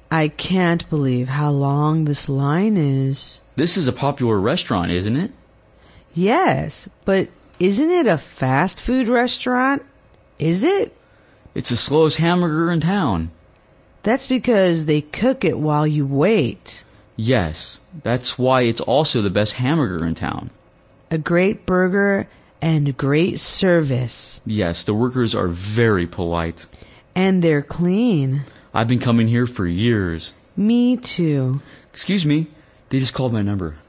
I can't believe how long this line is. This is a popular restaurant, isn't it? Yes, but isn't it a fast food restaurant? Is it? It's the slowest hamburger in town. That's because they cook it while you wait. Yes, that's why it's also the best hamburger in town. A great burger and great service. Yes, the workers are very polite. And they're clean. I've been coming here for years. Me too. Excuse me, they just called my number.